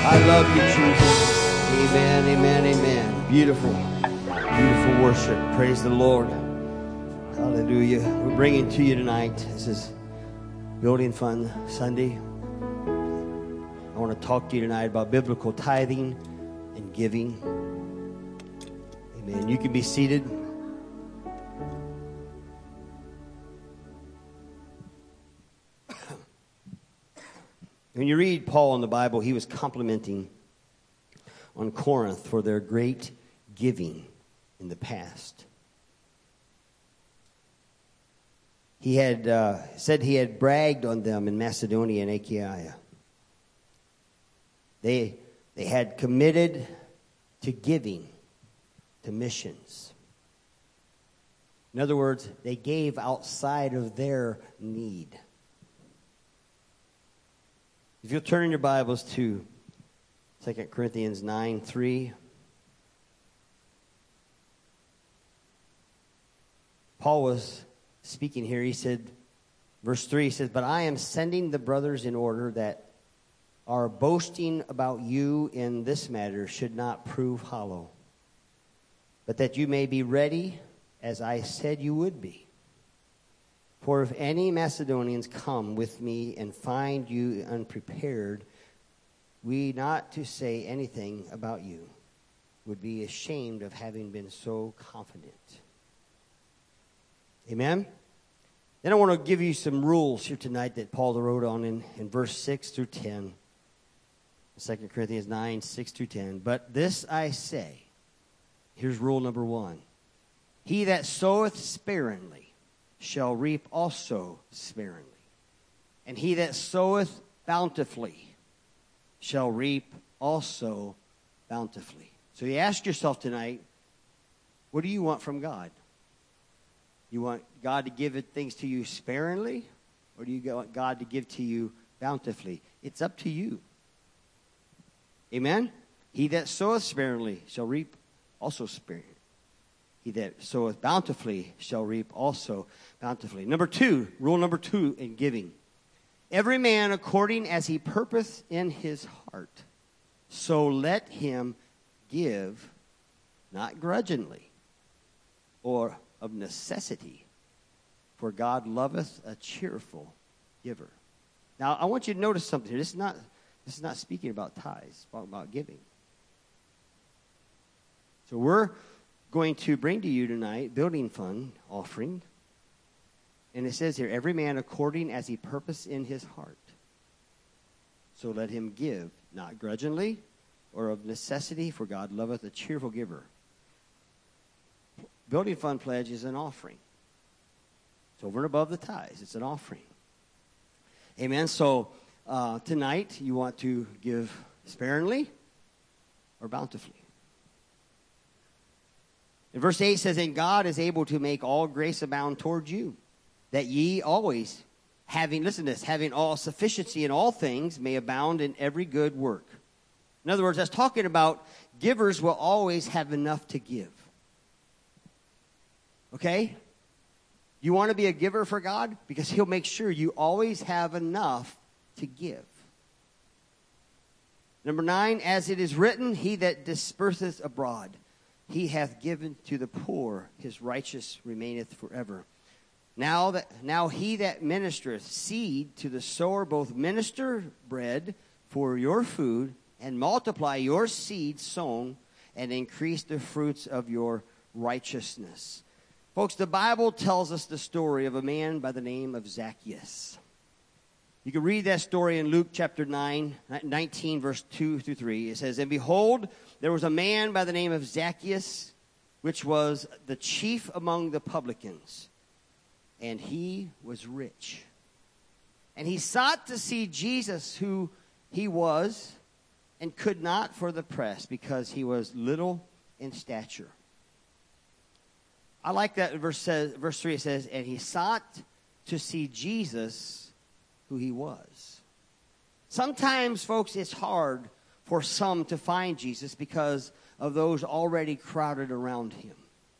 I love you, Jesus. Amen, amen, amen. Beautiful, beautiful worship. Praise the Lord. Hallelujah. We're bringing to you tonight, this is Building Fund Sunday. I want to talk to you tonight about biblical tithing and giving. Amen. You can be seated. When you read Paul in the Bible, he was complimenting on Corinth for their great giving in the past. He had said he had bragged on them in Macedonia and Achaia. They had committed to giving to missions. In other words, they gave outside of their need. If you'll turn in your Bibles to 2 Corinthians 9:3. Paul was speaking here. He said, verse 3, he says, "But I am sending the brothers in order that our boasting about you in this matter should not prove hollow, but that you may be ready as I said you would be. For if any Macedonians come with me and find you unprepared, we not to say anything about you would be ashamed of having been so confident." Amen? Then I want to give you some rules here tonight that Paul wrote on in verse 6 through 10. 2 Corinthians 9, 6 through 10. "But this I say," here's rule number 1. "He that soweth sparingly shall reap also sparingly. And he that soweth bountifully shall reap also bountifully." So you ask yourself tonight, what do you want from God? You want God to give things to you sparingly, or do you want God to give to you bountifully? It's up to you. Amen? "He that soweth sparingly shall reap also sparingly. He that soweth bountifully shall reap also bountifully." Rule number 2 in giving. "Every man according as he purposeth in his heart, so let him give, not grudgingly, or of necessity, for God loveth a cheerful giver." Now, I want you to notice something here. This is not speaking about tithes, it's talking about giving. So we're going to bring to you tonight building fund offering. And it says here, "Every man according as he purposed in his heart, so let him give, not grudgingly or of necessity, for God loveth a cheerful giver." Building fund pledge is an offering. It's over and above the tithes. It's an offering. Amen. So tonight you want to give sparingly or bountifully. In verse 8 says, "And God is able to make all grace abound toward you, that ye always, having all sufficiency in all things, may abound in every good work." In other words, that's talking about givers will always have enough to give. Okay? You want to be a giver for God? Because he'll make sure you always have enough to give. Number 9, "As it is written, he that disperseth abroad, he hath given to the poor, his righteous remaineth forever. Now he that ministereth seed to the sower both minister bread for your food, and multiply your seed sown, and increase the fruits of your righteousness." Folks, the Bible tells us the story of a man by the name of Zacchaeus. You can read that story in Luke chapter 19, verse 2 through 3. It says, "And behold, there was a man by the name of Zacchaeus, which was the chief among the publicans, and he was rich. And he sought to see Jesus, who he was, and could not for the press, because he was little in stature." I like that verse 3. It says, "And he sought to see Jesus, who he was." Sometimes, folks, it's hard for some to find Jesus because of those already crowded around him,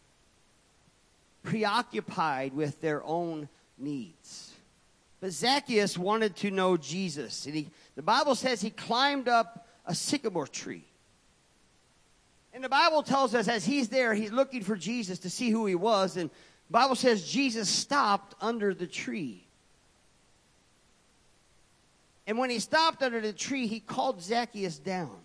preoccupied with their own needs. But Zacchaeus wanted to know Jesus. And the Bible says he climbed up a sycamore tree. And the Bible tells us as he's there, he's looking for Jesus to see who he was. And the Bible says Jesus stopped under the tree. And when he stopped under the tree, he called Zacchaeus down.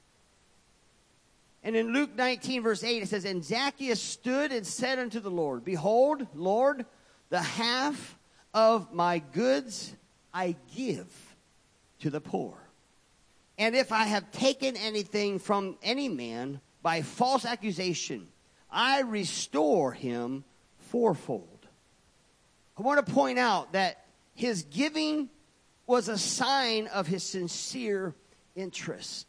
And in Luke 19, verse 8, it says, And Zacchaeus stood and said unto the Lord, Behold, Lord, the half of my goods I give to the poor. And if I have taken anything from any man by false accusation, I restore him fourfold. I want to point out that his giving was a sign of his sincere interest.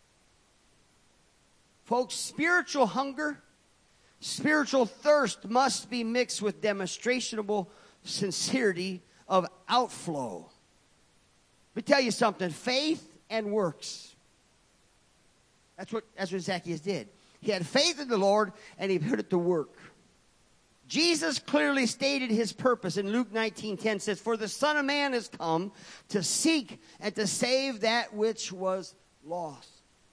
Folks, spiritual hunger, spiritual thirst must be mixed with demonstrable sincerity of outflow. Let me tell you something, faith and works. That's what Zacchaeus did. He had faith in the Lord, and he put it to work. Jesus clearly stated his purpose in Luke 19:10 says, For the Son of Man has come to seek and to save that which was lost.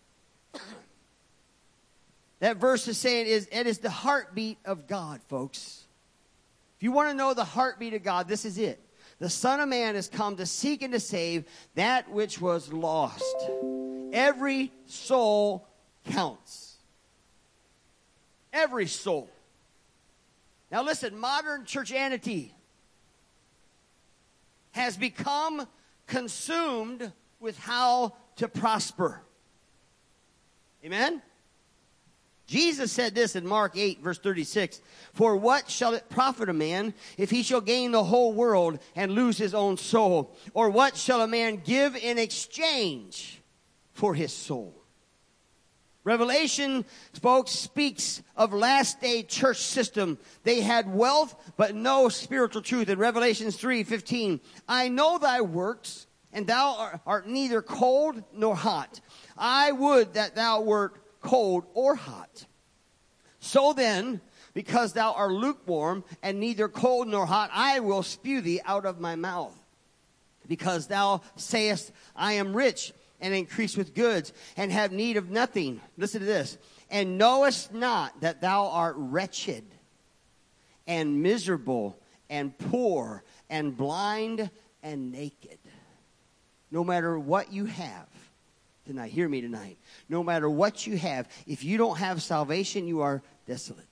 That verse is saying it is the heartbeat of God, folks. If you want to know the heartbeat of God, this is it. The Son of Man has come to seek and to save that which was lost. Every soul counts. Every soul. Now listen, modern churchianity has become consumed with how to prosper. Amen? Jesus said this in Mark 8, verse 36. For what shall it profit a man if he shall gain the whole world and lose his own soul? Or what shall a man give in exchange for his soul? Revelation, folks, speaks of last day church system. They had wealth, but no spiritual truth. In Revelation 3:15, I know thy works, and thou art neither cold nor hot. I would that thou wert cold or hot. So then, because thou art lukewarm and neither cold nor hot, I will spew thee out of my mouth. Because thou sayest, I am rich and increase with goods and have need of nothing. Listen to this. And knowest not that thou art wretched and miserable and poor and blind and naked. No matter what you have tonight, hear me tonight. No matter what you have, if you don't have salvation, you are desolate.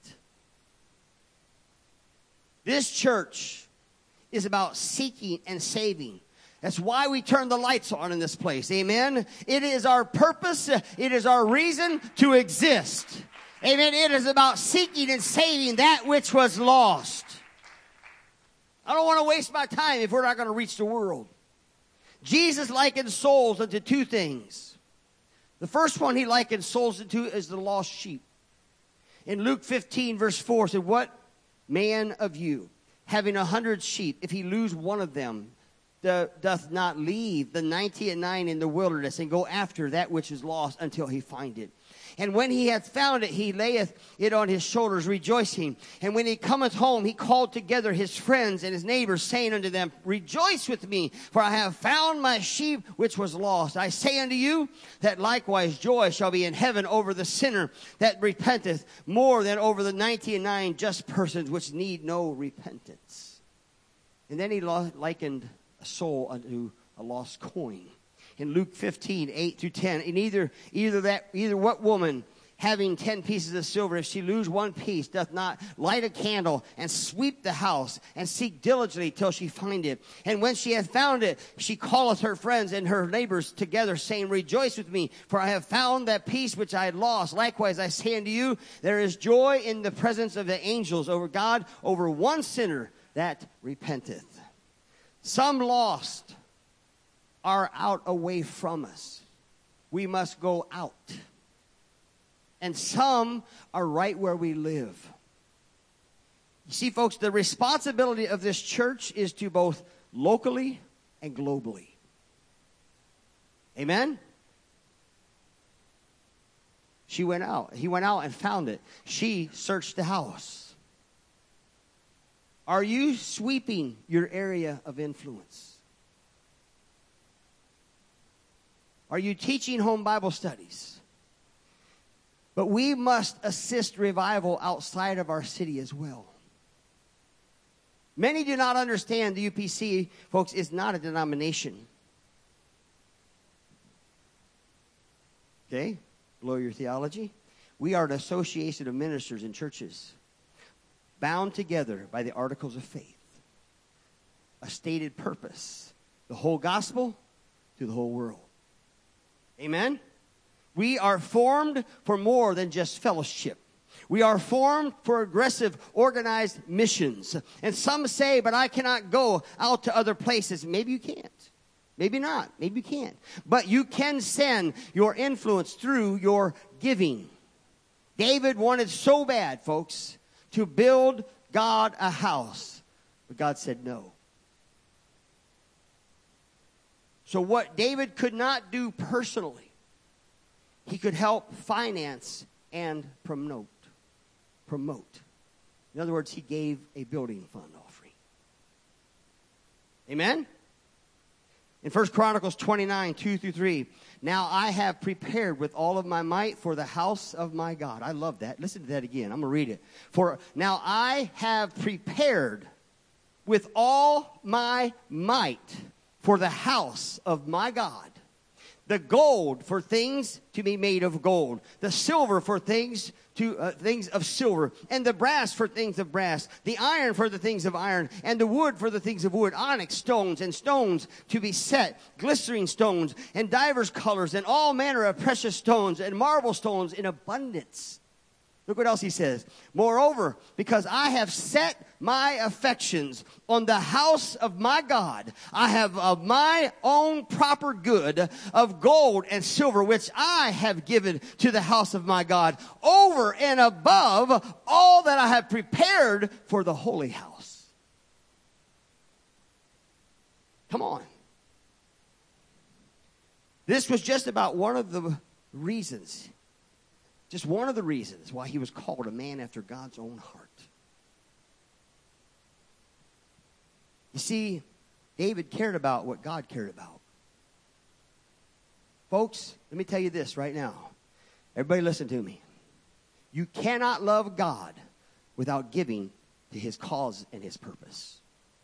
This church is about seeking and saving. That's why we turn the lights on in this place. Amen. It is our purpose. It is our reason to exist. Amen. It is about seeking and saving that which was lost. I don't want to waste my time if we're not going to reach the world. Jesus likened souls unto two things. The first one he likened souls into is the lost sheep. In Luke 15, verse 4, said, What man of you, having 100 sheep, if he lose one of them, doth not leave the 99 in the wilderness and go after that which is lost until he find it? And when he hath found it, he layeth it on his shoulders, rejoicing. And when he cometh home, he called together his friends and his neighbors, saying unto them, Rejoice with me, for I have found my sheep which was lost. I say unto you, that likewise joy shall be in heaven over the sinner that repenteth, more than over the 99 just persons which need no repentance. And then he likened a soul unto a lost coin. In Luke 15, 8 through 10, and either what woman having 10 pieces of silver, if she lose one piece, doth not light a candle and sweep the house and seek diligently till she find it. And when she hath found it, she calleth her friends and her neighbors together, saying, Rejoice with me, for I have found that piece which I had lost. Likewise, I say unto you, there is joy in the presence of the angels over God, over one sinner that repenteth. Some lost are out away from us. We must go out. And some are right where we live. You see, folks, the responsibility of this church is to both locally and globally. Amen? She went out. He went out and found it. She searched the house. Are you sweeping your area of influence? Are you teaching home Bible studies? But we must assist revival outside of our city as well. Many do not understand the UPC, folks, is not a denomination. Okay? Blow your theology. We are an association of ministers and churches bound together by the articles of faith. A stated purpose. The whole gospel to the whole world. Amen? We are formed for more than just fellowship. We are formed for aggressive, organized missions. And some say, but I cannot go out to other places. Maybe you can't. Maybe not. Maybe you can't. But you can send your influence through your giving. David wanted so bad, folks, to build God a house. But God said no. So what David could not do personally, he could help finance and promote. In other words, he gave a building fund offering. Amen? In 1 Chronicles 29, 2-3, now I have prepared with all of my might for the house of my God. I love that. Listen to that again. I'm going to read it. For now I have prepared with all my might for the house of my God. The gold for things to be made of gold. The silver for things of silver. And the brass for things of brass. The iron for the things of iron. And the wood for the things of wood. Onyx stones and stones to be set. Glistering stones and divers colors. And all manner of precious stones and marble stones in abundance. Look what else he says. Moreover, because I have set my affections on the house of my God, I have of my own proper good of gold and silver, which I have given to the house of my God, over and above all that I have prepared for the holy house. Come on. This was just about one of the reasons. Just one of the reasons why he was called a man after God's own heart. You see, David cared about what God cared about. Folks, let me tell you this right now. Everybody listen to me. You cannot love God without giving to his cause and his purpose.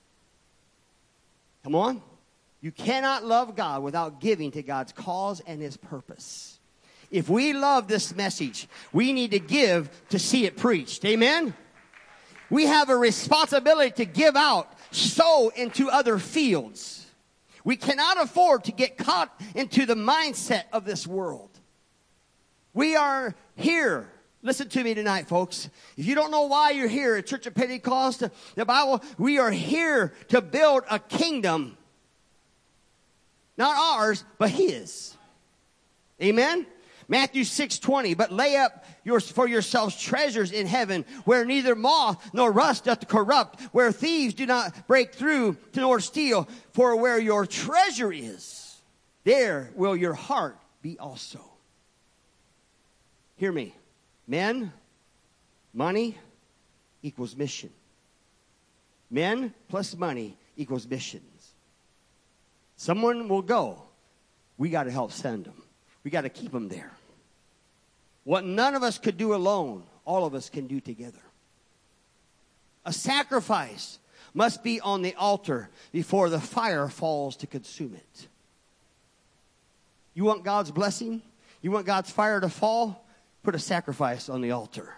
Come on. You cannot love God without giving to God's cause and his purpose. If we love this message, we need to give to see it preached. Amen? We have a responsibility to give out, sow into other fields. We cannot afford to get caught into the mindset of this world. We are here. Listen to me tonight, folks. If you don't know why you're here at Church of Pentecost, the Bible, we are here to build a kingdom. Not ours, but his. Amen? Matthew 6:20, but lay up for yourselves treasures in heaven, where neither moth nor rust doth corrupt, where thieves do not break through nor steal. For where your treasure is, there will your heart be also. Hear me. Men, money equals mission. Men plus money equals missions. Someone will go. We got to help send them. We got to keep them there. What none of us could do alone, all of us can do together. A sacrifice must be on the altar before the fire falls to consume it. You want God's blessing? You want God's fire to fall? Put a sacrifice on the altar.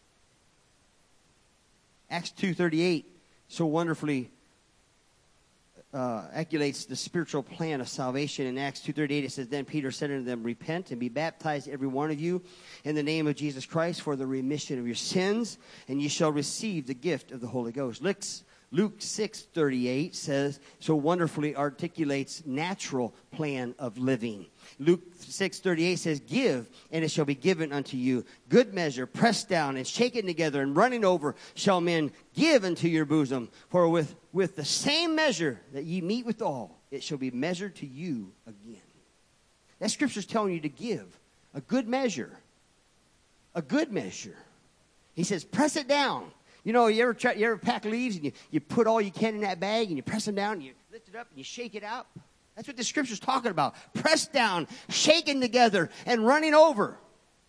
Acts 2:38 so wonderfully calculates the spiritual plan of salvation. In Acts 2:38 it says, then Peter said unto them, repent and be baptized every one of you in the name of Jesus Christ for the remission of your sins, and ye shall receive the gift of the Holy Ghost. Luke 6:38 says, so wonderfully articulates natural plan of living. Luke 6:38 says, give, and it shall be given unto you. Good measure, pressed down and shaken together and running over, shall men give into your bosom. For with the same measure that ye meet withal, it shall be measured to you again. That scripture's telling you to give a good measure. A good measure. He says, press it down. You know, you ever pack leaves and you put all you can in that bag and you press them down and you lift it up and you shake it out? That's what the scripture's talking about. Pressed down, shaken together, and running over.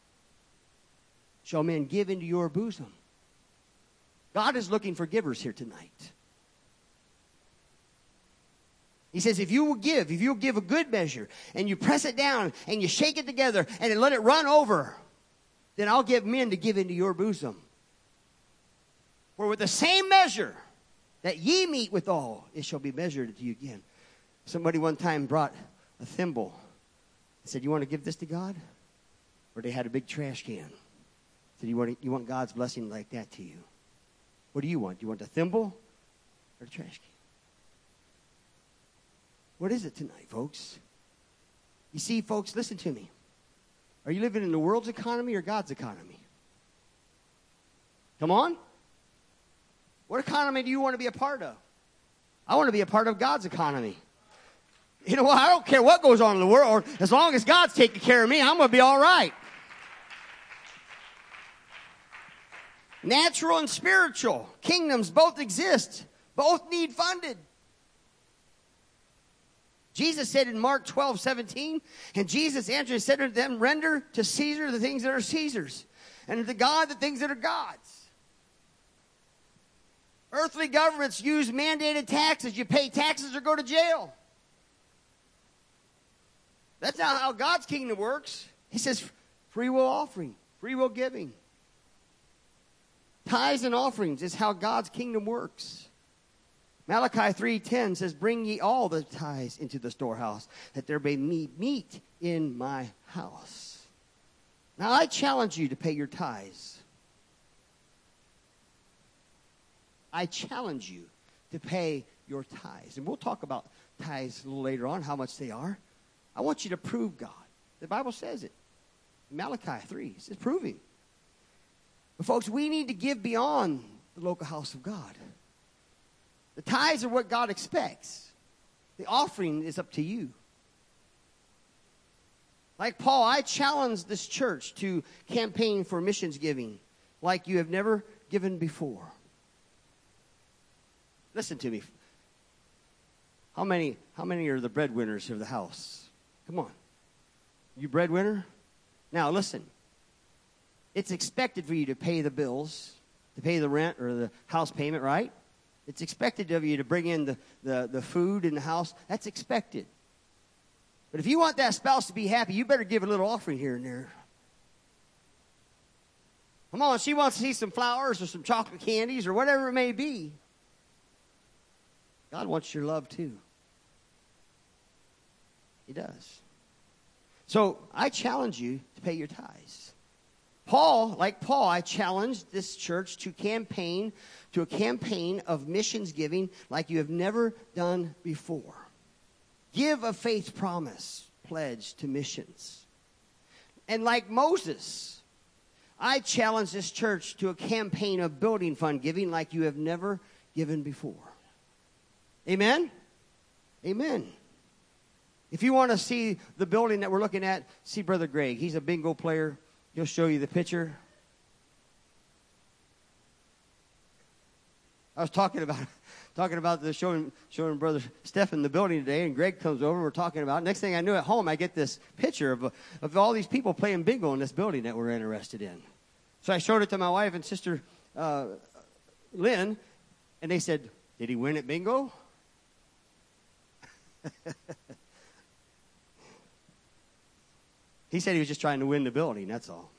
Shall men give into your bosom? God is looking for givers here tonight. He says, if you'll give a good measure, and you press it down, and you shake it together, and let it run over, then I'll give men to give into your bosom. For with the same measure that ye meet withal, it shall be measured to you again. Somebody one time brought a thimble and said, you want to give this to God? Or they had a big trash can. Said, you want God's blessing like that to you? What do you want? Do you want the thimble or the trash can? What is it tonight, folks? You see, folks, listen to me. Are you living in the world's economy or God's economy? Come on. What economy do you want to be a part of? I want to be a part of God's economy. You know what? I don't care what goes on in the world. As long as God's taking care of me, I'm going to be all right. Natural and spiritual kingdoms both exist. Both need funded. Jesus said in Mark 12:17, and Jesus answered and said unto them, render to Caesar the things that are Caesar's, and to God the things that are God's. Earthly governments use mandated taxes. You pay taxes or go to jail. That's not how God's kingdom works. He says free will offering, free will giving. Tithes and offerings is how God's kingdom works. Malachi 3:10 says, bring ye all the tithes into the storehouse, that there may be meat in my house. Now I challenge you to pay your tithes. I challenge you to pay your tithes. And we'll talk about tithes a little later on, how much they are. I want you to prove God. The Bible says it. Malachi 3 says, prove Him. But folks, we need to give beyond the local house of God. The tithes are what God expects. The offering is up to you. Like Paul, I challenge this church to campaign for missions giving like you have never given before. Listen to me. How many are the breadwinners of the house? Come on. You breadwinner? Now listen. It's expected for you to pay the bills, to pay the rent or the house payment, right? It's expected of you to bring in the food in the house. That's expected. But if you want that spouse to be happy, you better give a little offering here and there. Come on, she wants to see some flowers or some chocolate candies or whatever it may be. God wants your love too. He does. So I challenge you to pay your tithes. Like Paul, I challenge this church to a campaign of missions giving like you have never done before. Give a faith promise pledge to missions. And like Moses, I challenge this church to a campaign of building fund giving like you have never given before. Amen? Amen. If you want to see the building that we're looking at, see Brother Greg. He's a bingo player. He'll show you the picture. I was talking about the showing Brother Stephan the building today, and Greg comes over. We're talking about it. Next thing I knew, at home, I get this picture of all these people playing bingo in this building that we're interested in. So I showed it to my wife and sister Lynn, and they said, "Did he win at bingo?" He said he was just trying to win the building, that's all.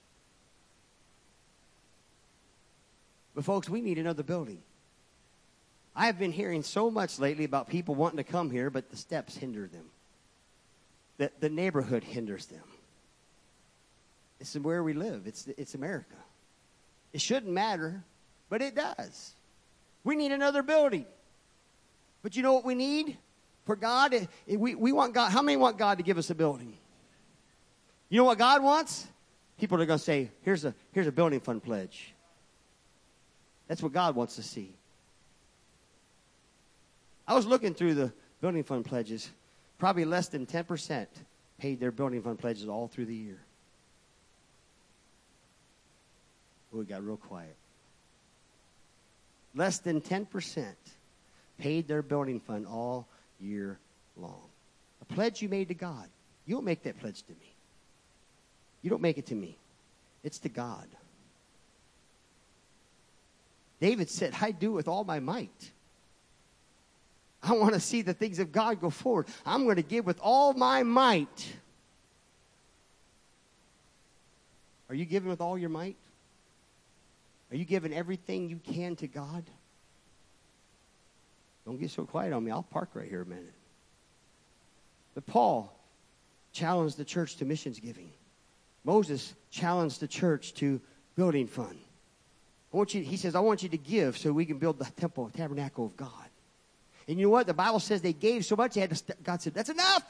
But folks, we need another building. I have been hearing so much lately about people wanting to come here, but the steps hinder them. The neighborhood hinders them. It's where we live. It's America. It shouldn't matter, but it does. We need another building. But you know what we need? For God, we want God. How many want God to give us a building? You know what God wants? People are going to say, here's a building fund pledge. That's what God wants to see. I was looking through the building fund pledges. Probably less than 10% paid their building fund pledges all through the year. Oh, it got real quiet. Less than 10% paid their building fund all year long. pledge you made to God. You don't make that pledge to me. You don't make it to me. It's to God. David said, I do with all my might. I want to see the things of God go forward. I'm going to give with all my might. Are you giving with all your might? Are you giving everything you can to God? Don't get so quiet on me. I'll park right here a minute. But Paul challenged the church to missions giving. Moses challenged the church to building fund. He says, I want you to give so we can build the temple, tabernacle of God. And you know what? The Bible says they gave so much, God said, that's enough.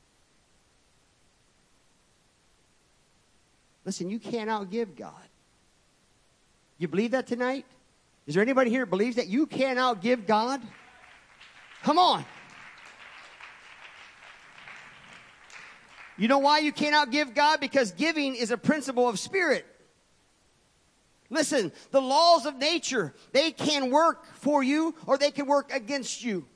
Listen, you can't outgive God. You believe that tonight? Is there anybody here who believes that you can't outgive God? Come on. You know why you can't outgive God? Because giving is a principle of spirit. Listen, the laws of nature, they can work for you or they can work against you.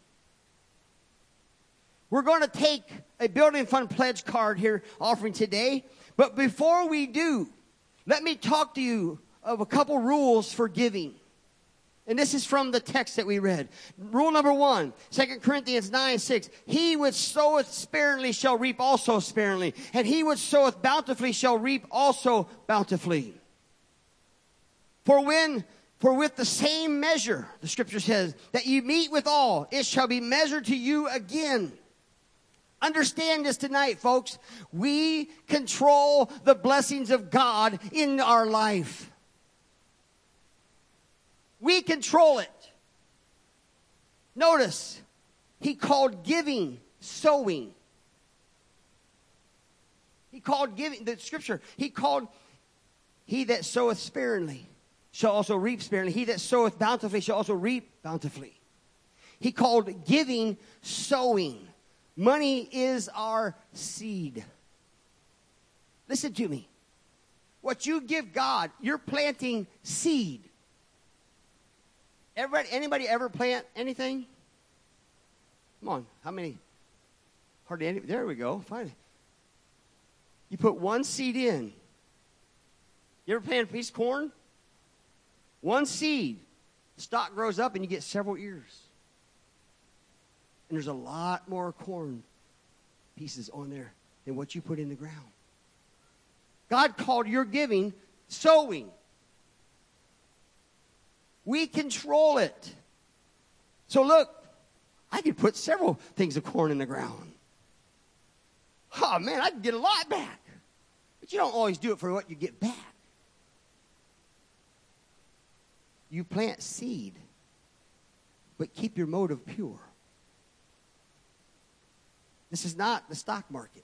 We're going to take a building fund pledge card here offering today. But before we do, let me talk to you of a couple rules for giving. And this is from the text that we read. Rule number 1, 2 Corinthians 9:6. He which soweth sparingly shall reap also sparingly. And he which soweth bountifully shall reap also bountifully. For with the same measure, the scripture says, that you meet withal, it shall be measured to you again. Understand this tonight, folks. We control the blessings of God in our life. We control it. Notice, he called giving sowing. He called giving, the scripture, he called, he that soweth sparingly shall also reap sparingly. He that soweth bountifully shall also reap bountifully. He called giving sowing. Money is our seed. Listen to me. What you give God, you're planting seed. Anybody ever plant anything? Come on, how many? Hardly any. There we go. Fine. You put one seed in. You ever plant a piece of corn? One seed. Stalk grows up and you get several ears. And there's a lot more corn pieces on there than what you put in the ground. God called your giving sowing. We control it. So look, I could put several things of corn in the ground. Oh man, I can get a lot back. But you don't always do it for what you get back. You plant seed, but keep your motive pure. This is not the stock market.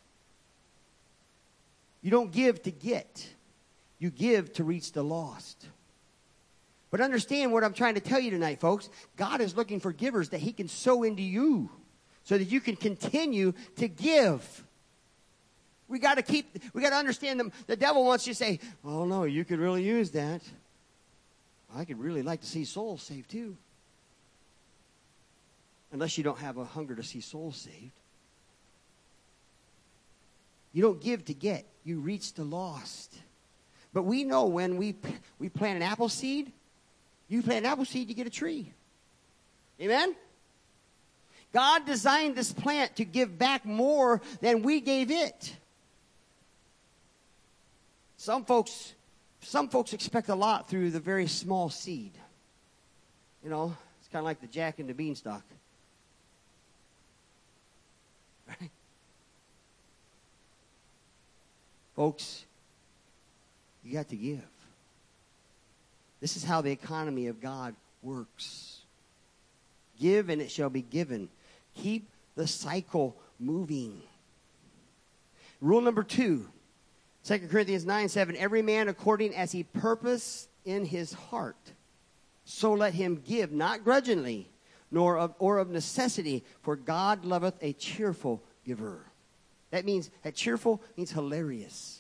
You don't give to get. You give to reach the lost. But understand what I'm trying to tell you tonight, folks. God is looking for givers that he can sow into you so that you can continue to give. We got to understand the devil wants you to say, oh no, you could really use that. I could really like to see souls saved too. Unless you don't have a hunger to see souls saved. You don't give to get. You reach the lost. But we know when we plant an apple seed, you plant an apple seed, you get a tree. Amen? God designed this plant to give back more than we gave it. Some folks expect a lot through the very small seed. You know, it's kind of like the Jack and the Beanstalk. Right? Folks, you got to give. This is how the economy of God works. Give and it shall be given. Keep the cycle moving. Rule number 2, 2 Corinthians 9:7. Every man according as he purpose in his heart, so let him give, not grudgingly, nor of necessity, for God loveth a cheerful giver. That cheerful means hilarious.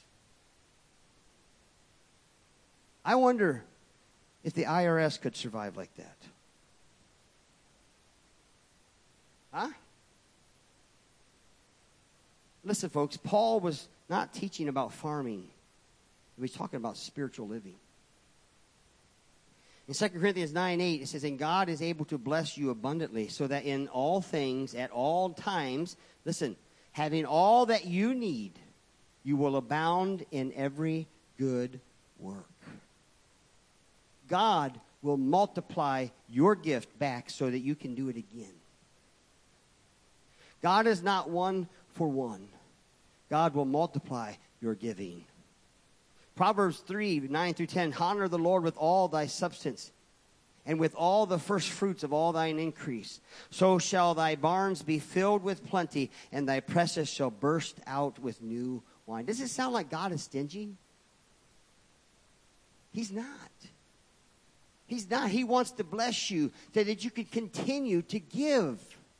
I wonder if the IRS could survive like that. Huh? listen, folks, Paul was not teaching about farming. He was talking about spiritual living. In 2 Corinthians 9:8, it says, and God is able to bless you abundantly, so that in all things, at all times, listen, having all that you need, you will abound in every good work. God will multiply your gift back so that you can do it again. God is not one for one. God will multiply your giving. Proverbs 3:9-10, honor the Lord with all thy substance, and with all the first fruits of all thine increase. So shall thy barns be filled with plenty, and thy presses shall burst out with new wine. Does it sound like God is stingy? He's not. He's not. He wants to bless you so that you can continue to give.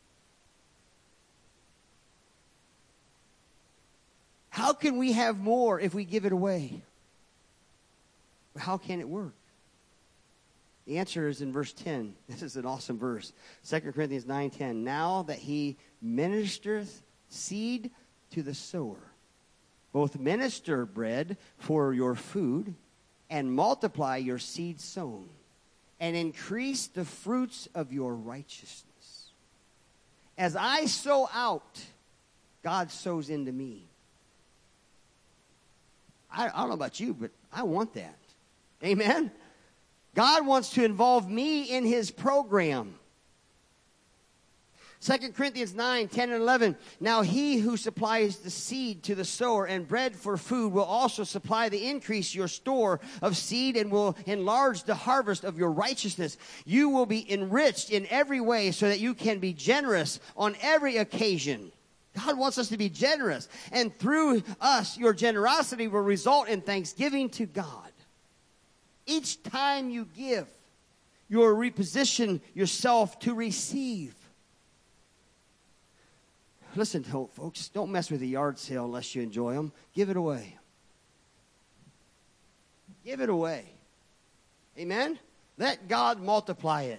How can we have more if we give it away? How can it work? The answer is in verse 10. This is an awesome verse. 2 Corinthians 9:10. Now that he ministereth seed to the sower, both minister bread for your food, and multiply your seed sown, and increase the fruits of your righteousness. As I sow out, God sows into me. I don't know about you, but I want that. Amen? God wants to involve me in his program. 2 Corinthians 9:10-11. Now he who supplies the seed to the sower and bread for food will also supply the increase your store of seed and will enlarge the harvest of your righteousness. You will be enriched in every way so that you can be generous on every occasion. God wants us to be generous. And through us, your generosity will result in thanksgiving to God. Each time you give, you'll reposition yourself to receive. Listen, folks, don't mess with the yard sale unless you enjoy them. Give it away. Give it away. Amen? Let God multiply it.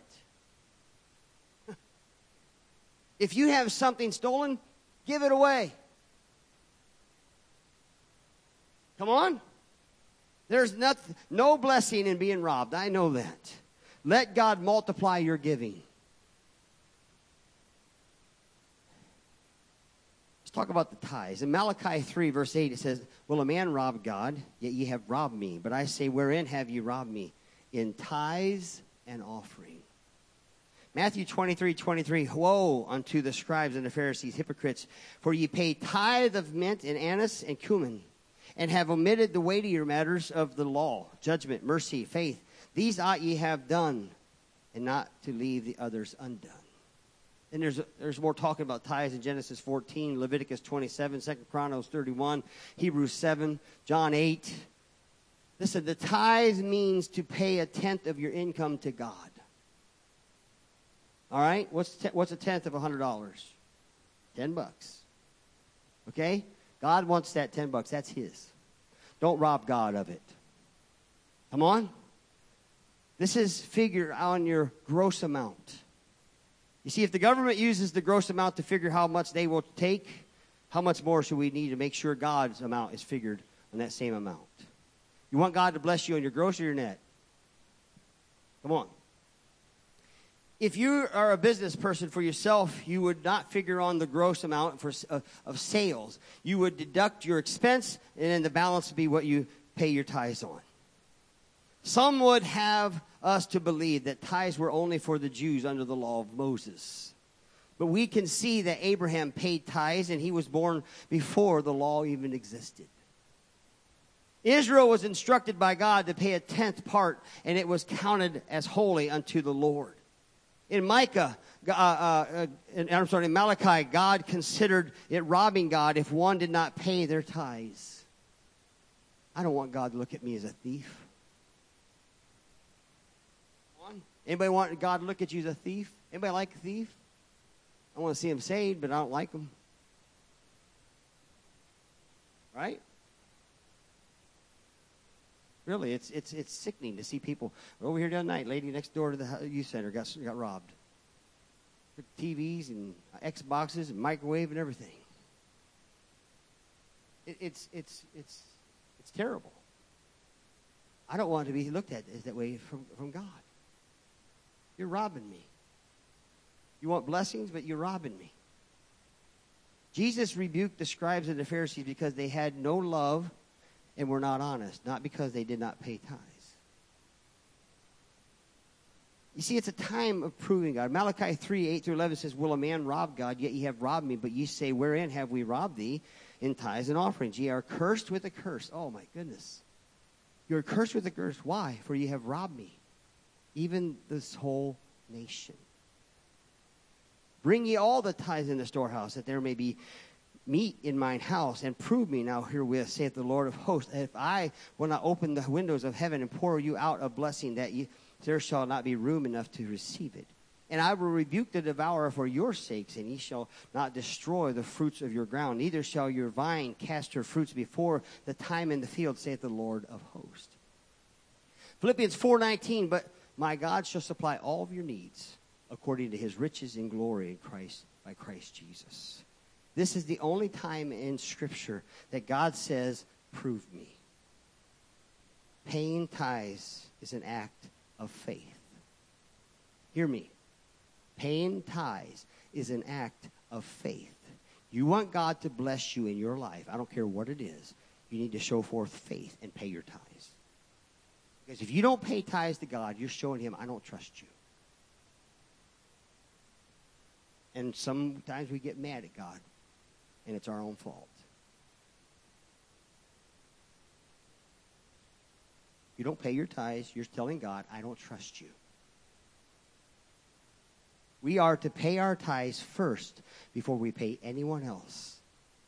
If you have something stolen, give it away. Come on. There's no blessing in being robbed. I know that. Let God multiply your giving. Let's talk about the tithes. In Malachi 3, verse 8, it says, will a man rob God? Yet ye have robbed me. But I say, wherein have ye robbed me? In tithes and offering. Matthew 23:23, woe unto the scribes and the Pharisees, hypocrites, for ye pay tithe of mint and anise and cumin, and have omitted the weightier matters of the law, judgment, mercy, faith. These ought ye have done, and not to leave the others undone. And there's more talking about tithes in Genesis 14, Leviticus 27, 2 Chronicles 31, Hebrews 7, John 8. Listen, the tithe means to pay a tenth of your income to God. All right? What's a tenth of $100? $10. Okay? God wants that $10. That's his. Don't rob God of it. Come on. This is figure on your gross amount. You see, if the government uses the gross amount to figure how much they will take, how much more should we need to make sure God's amount is figured on that same amount? You want God to bless you on your gross or your net? Come on. If you are a business person for yourself, you would not figure on the gross amount of sales. You would deduct your expense, and then the balance would be what you pay your tithes on. Some would have us to believe that tithes were only for the Jews under the law of Moses. But we can see that Abraham paid tithes, and he was born before the law even existed. Israel was instructed by God to pay a tenth part, and it was counted as holy unto the Lord. In Malachi, God considered it robbing God if one did not pay their tithes. I don't want God to look at me as a thief. Anybody want God to look at you as a thief? Anybody like a thief? I want to see him saved, but I don't like him. Right? Really, it's sickening to see people. Over here the other night, lady next door to the youth center got robbed. TVs and Xboxes and microwave and everything. It's terrible. I don't want to be looked at as that way from God. You're robbing me. You want blessings, but you're robbing me. Jesus rebuked the scribes and the Pharisees because they had no love and were not honest, not because they did not pay tithes. You see, it's a time of proving God. Malachi 3:8-11 says, will a man rob God? Yet ye have robbed me. But ye say, wherein have we robbed thee? In tithes and offerings. Ye are cursed with a curse. Oh, my goodness. You're cursed with a curse. Why? For ye have robbed me, even this whole nation. Bring ye all the tithes in the storehouse, that there may be meat in mine house, and prove me now herewith, saith the Lord of hosts, if I will not open the windows of heaven and pour you out a blessing, that there shall not be room enough to receive it. And I will rebuke the devourer for your sakes, and he shall not destroy the fruits of your ground. Neither shall your vine cast her fruits before the time in the field, saith the Lord of hosts. Philippians 4:19, but my God shall supply all of your needs according to his riches in glory in Christ, by Christ Jesus. This is the only time in Scripture that God says, prove me. Paying tithes is an act of faith. Hear me. Paying tithes is an act of faith. You want God to bless you in your life, I don't care what it is, you need to show forth faith and pay your tithes. Because if you don't pay tithes to God, you're showing him, I don't trust you. And sometimes we get mad at God, and it's our own fault. You don't pay your tithes, you're telling God, I don't trust you. We are to pay our tithes first before we pay anyone else.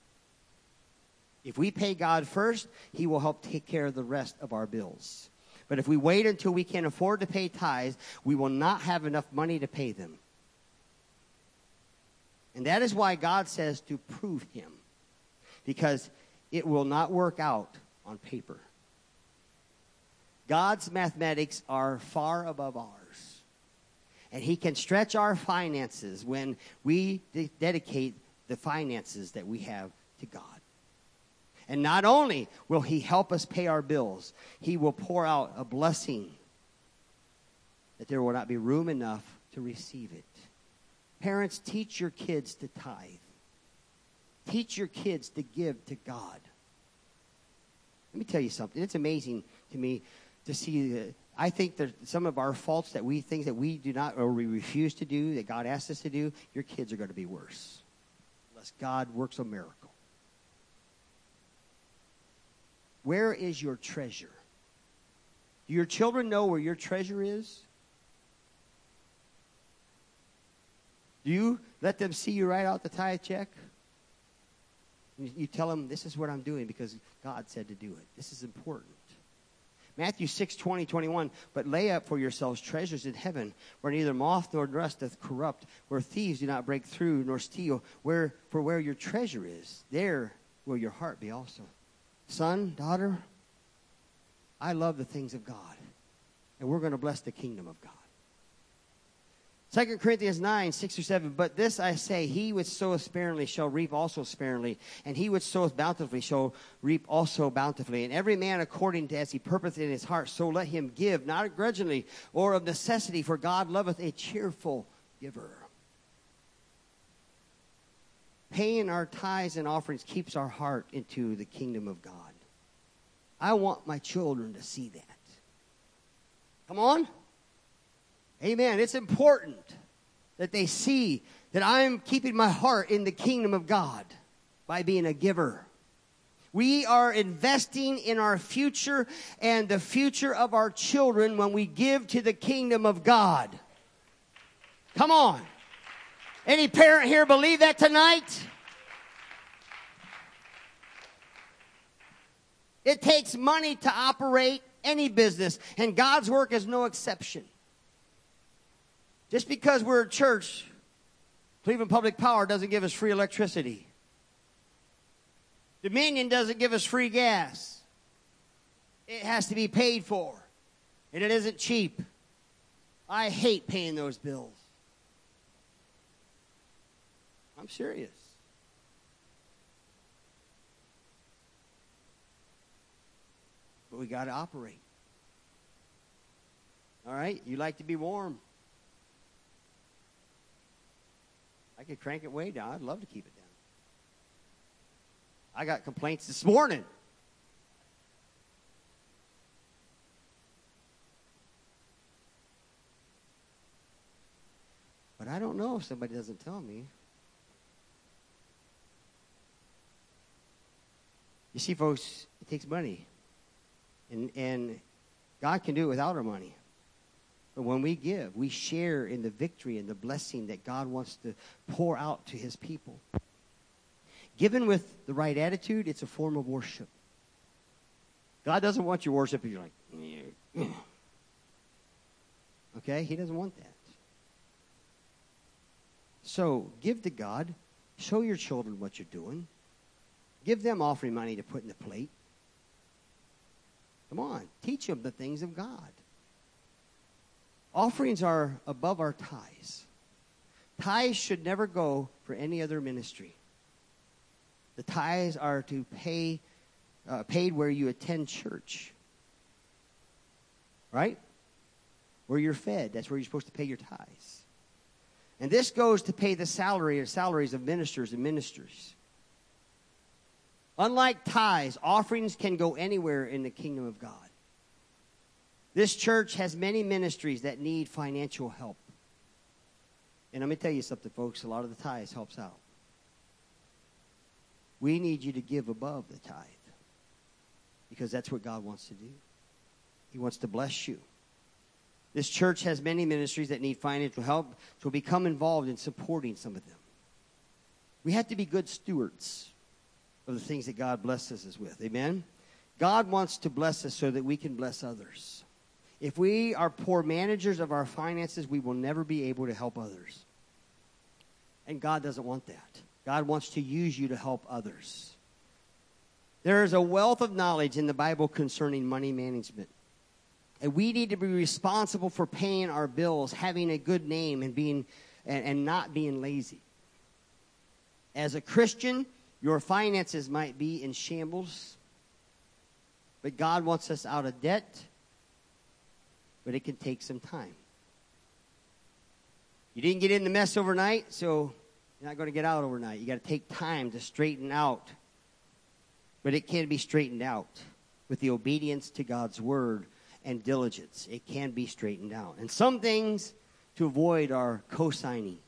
If we pay God first, he will help take care of the rest of our bills. But if we wait until we can afford to pay tithes, we will not have enough money to pay them. And that is why God says to prove him. Because it will not work out on paper. God's mathematics are far above ours. And he can stretch our finances when we dedicate the finances that we have to God. And not only will he help us pay our bills, he will pour out a blessing that there will not be room enough to receive it. Parents, teach your kids to tithe. Teach your kids to give to God. Let me tell you something. It's amazing to me to see. I think that some of our faults things that we do not or we refuse to do that God asks us to do, your kids are going to be worse unless God works a miracle. Where is your treasure? Do your children know where your treasure is? Do you let them see you write out the tithe check? You tell them, this is what I'm doing because God said to do it. This is important. Matthew 6:20-21, but lay up for yourselves treasures in heaven, where neither moth nor rust doth corrupt, where thieves do not break through nor steal. For where your treasure is, there will your heart be also. Son, daughter, I love the things of God, and we're going to bless the kingdom of God. 2 Corinthians 9:6-7, but this I say, he which soweth sparingly shall reap also sparingly, and he which soweth bountifully shall reap also bountifully. And every man according to as he purposeth in his heart, so let him give, not grudgingly or of necessity, for God loveth a cheerful giver. Paying our tithes and offerings keeps our heart into the kingdom of God. I want my children to see that. Come on. Amen. It's important that they see that I'm keeping my heart in the kingdom of God by being a giver. We are investing in our future and the future of our children when we give to the kingdom of God. Come on. Any parent here believe that tonight? It takes money to operate any business, and God's work is no exception. Just because we're a church, Cleveland Public Power doesn't give us free electricity. Dominion doesn't give us free gas. It has to be paid for, and it isn't cheap. I hate paying those bills. I'm serious. what we got to operate. All right? You like to be warm. I could crank it way down. I'd love to keep it down. I got complaints this morning. But I don't know if somebody doesn't tell me. You see, folks, it takes money. And God can do it without our money. But when we give, we share in the victory and the blessing that God wants to pour out to his people. Given with the right attitude, it's a form of worship. God doesn't want your worship if you're like, okay? He doesn't want that. So give to God. Show your children what you're doing. Give them offering money to put in the plate. Come on. Teach them the things of God. Offerings are above our tithes. Tithes should never go for any other ministry. The tithes are to paid where you attend church. Right? Where you're fed. That's where you're supposed to pay your tithes. And this goes to pay the salaries of ministers and ministries. Unlike tithes, offerings can go anywhere in the kingdom of God. This church has many ministries that need financial help. And let me tell you something, folks. A lot of the tithes helps out. We need you to give above the tithe. Because that's what God wants to do. He wants to bless you. This church has many ministries that need financial help, so become involved in supporting some of them. We have to be good stewards of the things that God blesses us with. Amen? God wants to bless us so that we can bless others. If we are poor managers of our finances, we will never be able to help others. And God doesn't want that. God wants to use you to help others. There is a wealth of knowledge in the Bible concerning money management. And we need to be responsible for paying our bills, having a good name, and not being lazy. As a Christian, your finances might be in shambles, but God wants us out of debt, but it can take some time. You didn't get in the mess overnight, so you're not going to get out overnight. You got to take time to straighten out, but it can be straightened out with the obedience to God's word and diligence. It can be straightened out. And some things to avoid are co-signing.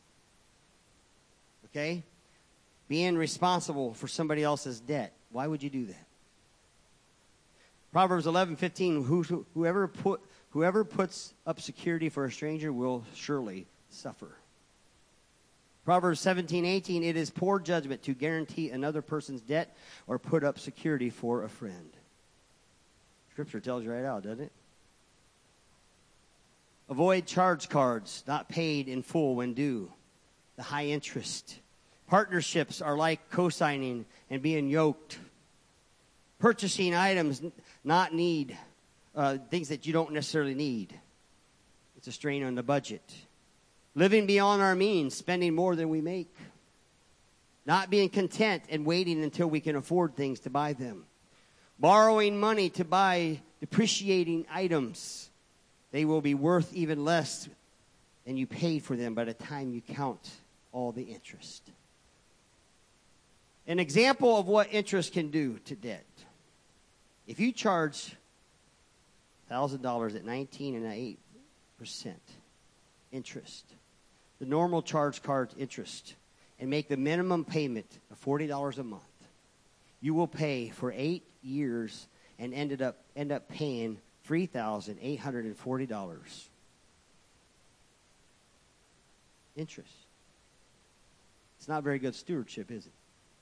Okay? Being responsible for somebody else's debt. Why would you do that? Proverbs 11:15, whoever puts up security for a stranger will surely suffer. Proverbs 17:18, it is poor judgment to guarantee another person's debt or put up security for a friend. Scripture tells you right out, doesn't it? Avoid charge cards not paid in full when due. The high interest. Partnerships are like co-signing and being yoked. Purchasing items not need, things that you don't necessarily need. It's a strain on the budget. Living beyond our means, spending more than we make. Not being content and waiting until we can afford things to buy them. Borrowing money to buy depreciating items. They will be worth even less than you paid for them by the time you count all the interest. An example of what interest can do to debt. If you charge $1,000 at 19.8% interest, the normal charge card interest, and make the minimum payment of $40 a month, you will pay for 8 years and end up paying $3,840 interest. It's not very good stewardship, is it?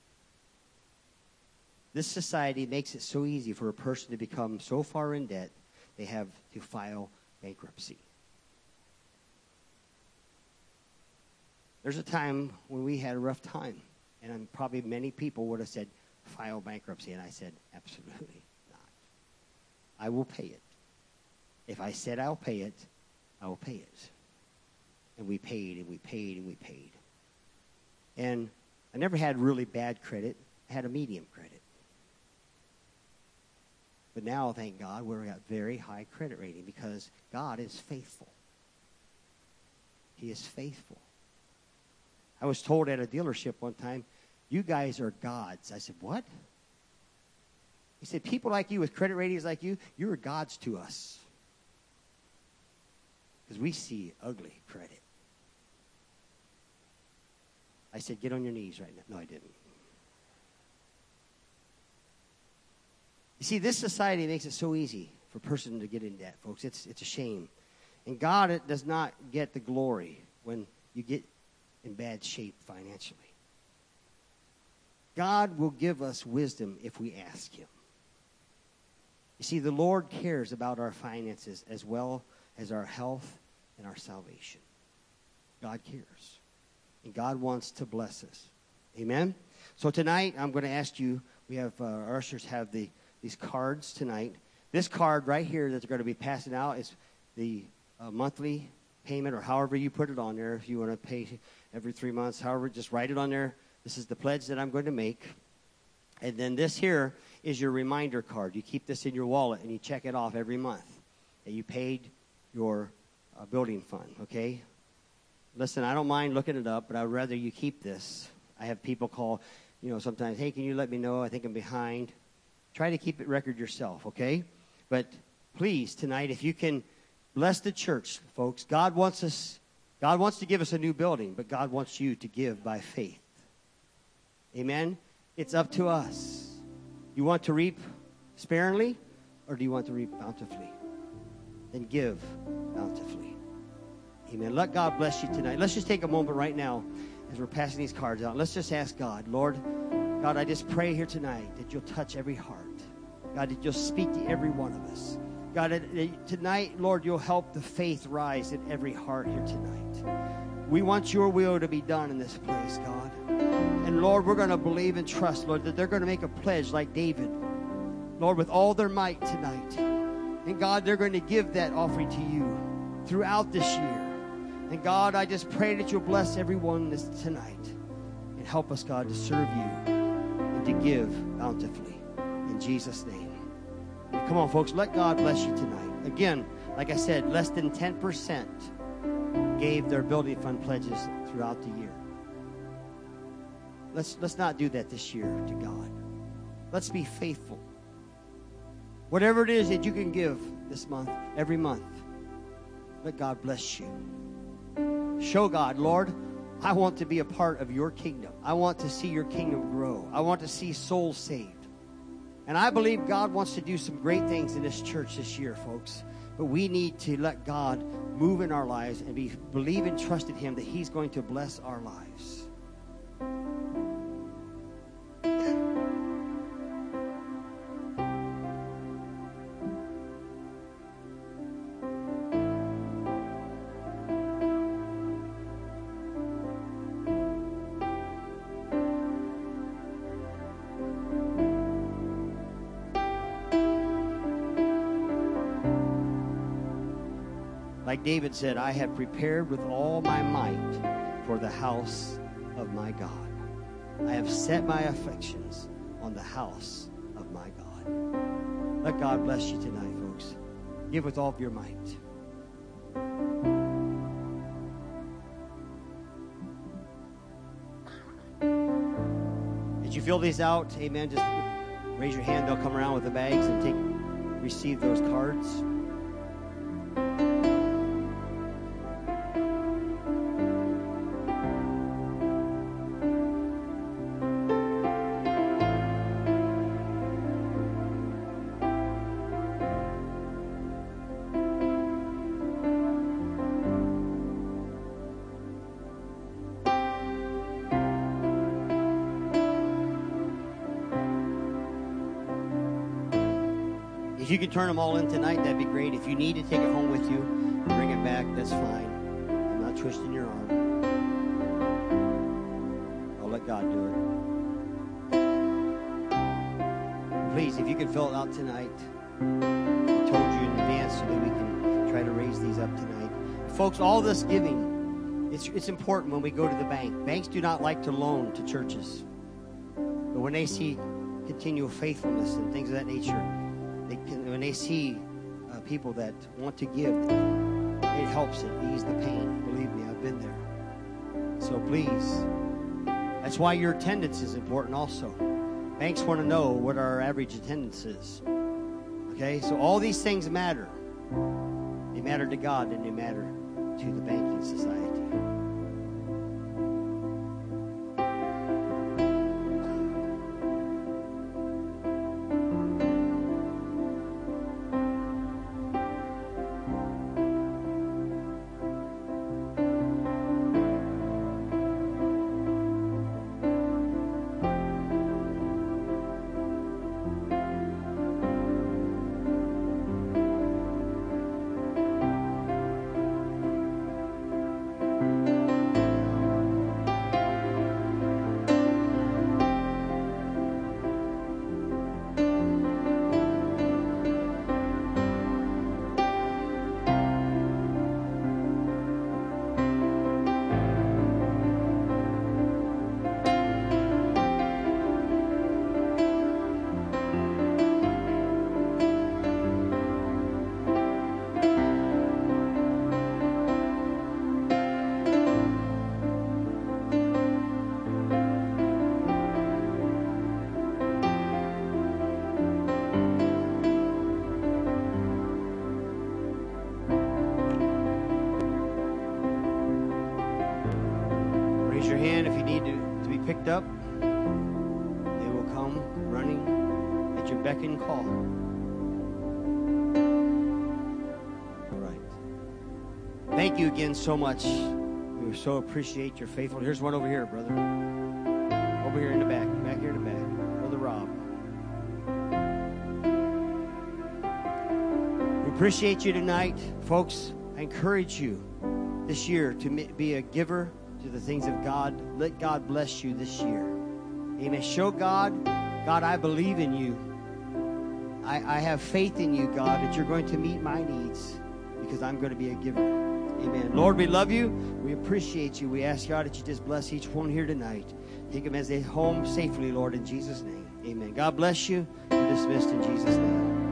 This society makes it so easy for a person to become so far in debt they have to file bankruptcy. There's a time when we had a rough time, and probably many people would have said, file bankruptcy, and I said, absolutely not. I will pay it. If I said I'll pay it, I will pay it. And we paid, and we paid, and we paid. And I never had really bad credit. I had a medium credit. But now, thank God, we're at very high credit rating because God is faithful. He is faithful. I was told at a dealership one time, you guys are gods. I said, what? He said, people like you with credit ratings like you, you're gods to us. Because we see ugly credit. I said, get on your knees right now. No, I didn't. You see, this society makes it so easy for a person to get in debt, folks. It's a shame. And God does not get the glory when you get in bad shape financially. God will give us wisdom if we ask him. You see, the Lord cares about our finances as well as our health and our salvation. God cares. And God wants to bless us. Amen? So tonight, I'm going to ask you, we have, our ushers have these cards tonight. This card right here that they're going to be passing out is the monthly payment, or however you put it on there. If you want to pay every 3 months, however, just write it on there. This is the pledge that I'm going to make. And then this here is your reminder card. You keep this in your wallet and you check it off every month that you paid your building fund, okay? Listen, I don't mind looking it up, but I'd rather you keep this. I have people call, sometimes, hey, can you let me know? I think I'm behind. Try to keep it record yourself, okay? But please, tonight, if you can bless the church, folks. God wants to give us a new building, but God wants you to give by faith. Amen? It's up to us. You want to reap sparingly, or do you want to reap bountifully? Then give bountifully. Amen. Let God bless you tonight. Let's just take a moment right now as we're passing these cards out. Let's just ask God, Lord, God, I just pray here tonight that you'll touch every heart. God, that you'll speak to every one of us. God, that tonight, Lord, you'll help the faith rise in every heart here tonight. We want your will to be done in this place, God. And, Lord, we're going to believe and trust, Lord, that they're going to make a pledge like David, Lord, with all their might tonight. And, God, they're going to give that offering to you throughout this year. And, God, I just pray that you'll bless everyone tonight and help us, God, to serve you and to give bountifully. In Jesus' name. And come on, folks, let God bless you tonight. Again, like I said, less than 10% gave their building fund pledges throughout the year. Let's not do that this year to God. Let's be faithful. Whatever it is that you can give this month, every month, let God bless you. Show God, Lord, I want to be a part of your kingdom. I want to see your kingdom grow. I want to see souls saved. And I believe God wants to do some great things in this church this year, folks. But we need to let God move in our lives and believe and trust in him that he's going to bless our lives. Like David said, I have prepared with all my might for the house of my God. I have set my affections on the house of my God. Let God bless you tonight, folks. Give with all of your might. As you fill these out, amen, just raise your hand. They'll come around with the bags and receive those cards. If you can turn them all in tonight, that'd be great. If you need to take it home with you, bring it back, that's fine. I'm not twisting your arm. I'll let God do it. Please, if you can fill it out tonight, I told you in advance so that we can try to raise these up tonight. Folks, all this giving, it's important when we go to the bank. Banks do not like to loan to churches. But when they see continual faithfulness and things of that nature, when they see people that want to give, it helps it ease the pain. Believe me, I've been there. So please, that's why your attendance is important also. Banks want to know what our average attendance is. Okay, so all these things matter. They matter to God and they matter to the banking society. Picked up, they will come running at your beck and call. All right. Thank you again so much. We so appreciate your faithfulness. Here's one over here, brother. Over here in the back. Back here in the back. Brother Rob. We appreciate you tonight. Folks, I encourage you this year to be a giver to the things of God. Let God bless you this year. Amen. Show God, I believe in you. I have faith in you, God, that you're going to meet my needs because I'm going to be a giver. Amen. Lord, we love you. We appreciate you. We ask, God, that you just bless each one here tonight. Take them as they home safely, Lord, in Jesus' name. Amen. God bless you. You're dismissed in Jesus' name.